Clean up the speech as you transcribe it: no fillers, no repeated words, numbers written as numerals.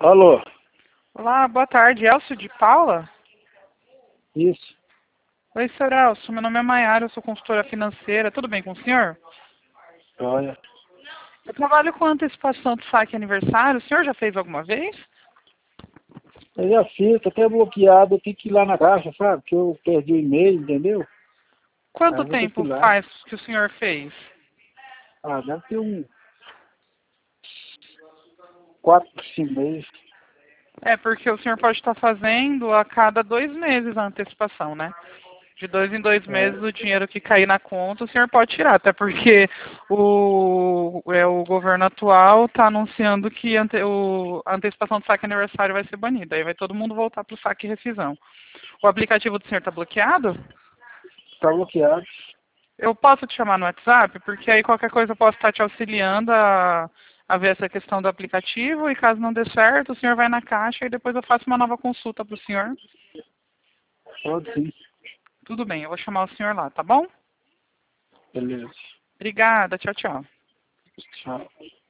Alô, Olá, boa tarde. Elcio de Paula? isso. Oi, senhor Elcio. Meu nome é Maiara, eu sou consultora financeira. Tudo bem com o senhor? Olha, Eu trabalho com antecipação do saque aniversário. O senhor já fez alguma vez? eu já fiz, tô até bloqueado, eu tenho que ir lá na caixa, sabe? Que eu perdi o e-mail, entendeu? Aí Quanto eu vou ter que tempo ir lá. faz que o senhor fez? Ah, deve ter uns 4, 5 meses. É, porque o senhor pode estar fazendo a cada 2 meses a antecipação, né? De 2 em 2 meses É, o dinheiro que cair na conta o senhor pode tirar, até porque o governo atual está anunciando que a antecipação do saque aniversário vai ser banida. Aí vai todo mundo voltar para o saque e rescisão. O aplicativo do senhor está bloqueado? tá bloqueado. Eu posso te chamar no WhatsApp, porque aí qualquer coisa eu posso estar te auxiliando a ver essa questão do aplicativo e caso não dê certo, o senhor vai na caixa e depois eu faço uma nova consulta para o senhor. Pode sim. Tudo bem, eu vou chamar o senhor lá, tá bom? Beleza. Obrigada, tchau, tchau. Tchau.